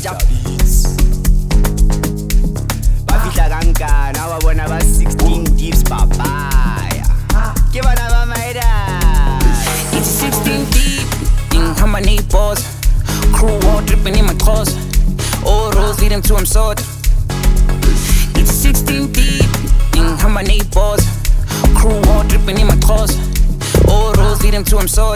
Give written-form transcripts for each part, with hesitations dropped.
Bafihla kankana wabona ba 16 deeps papaya. Ke bana ba maida. It's 16 deep, ngihamba ney'boss. Crew war dripping in my clothes. All roads lead him to him sword. It's 16 deep, ngihamba ney'boss. Crew war dripping in my clothes. All roads lead him to him sword.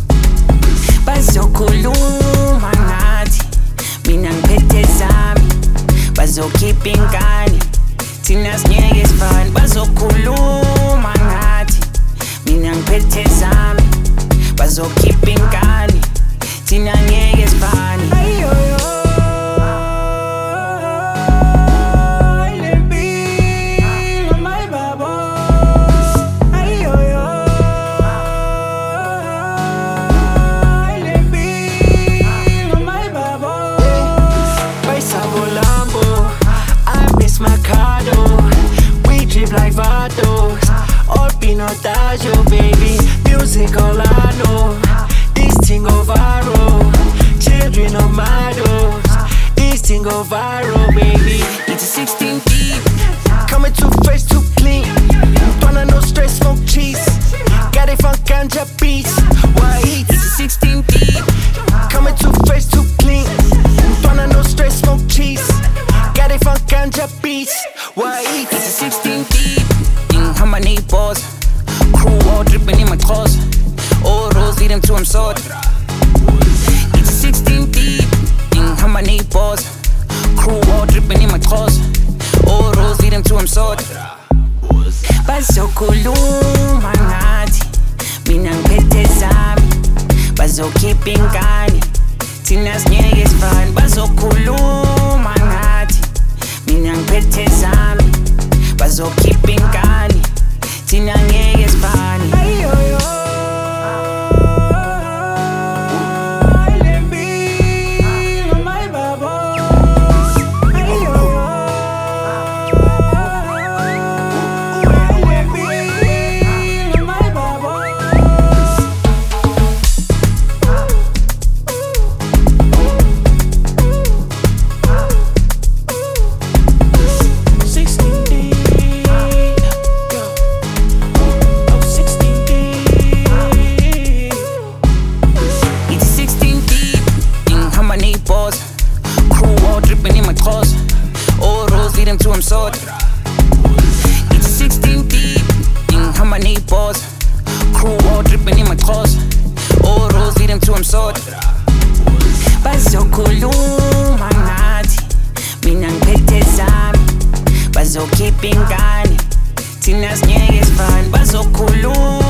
Bazokhuluma ngathi mina ngiphethe zami, bazokhipha ingane thina singeke sifane. Bazokhuluma ngathi mina ngiphethe zami, bazokhipha ingane thina ngeke sifane. Like Vatos, all pinotaggio, baby. Music all I know. This thing go viral. Children of models. This thing go viral, baby. It's 16 deep, Coming too fresh, too clean. Wanna no stress, smoke cheese. Got it from ganja beats. Why eat? it's 16 deep, Coming too fresh, too clean. Wanna no stress, smoke cheese. Got it from ganja beats. Why eat? it's 16 deep, ngihamba ney'boss. Crew war dripping in my clothes. All roads lead him to him sword. It's 16 deep, ngihamba ney'boss. Crew war dripping in my clothes. All roads lead him to him sword. Bazokhuluma ngathi mina ngiphethe zami, bazokhipha ingane thina singeke sifane. Bazokhuluma ngathi mina ngiphethe zami, bazokhipha ingane thina ngeke sifane. Crew war dripping in my clothes. All roads lead him to him sword. It's 16 deep, ngihamba ney'boss. Crew war dripping in my clothes. All roads lead him to him sword. Bazokhuluma ngathi mina ngiphethe zami, bazokhipha ingane thina singeke sifane. Bazokhuluma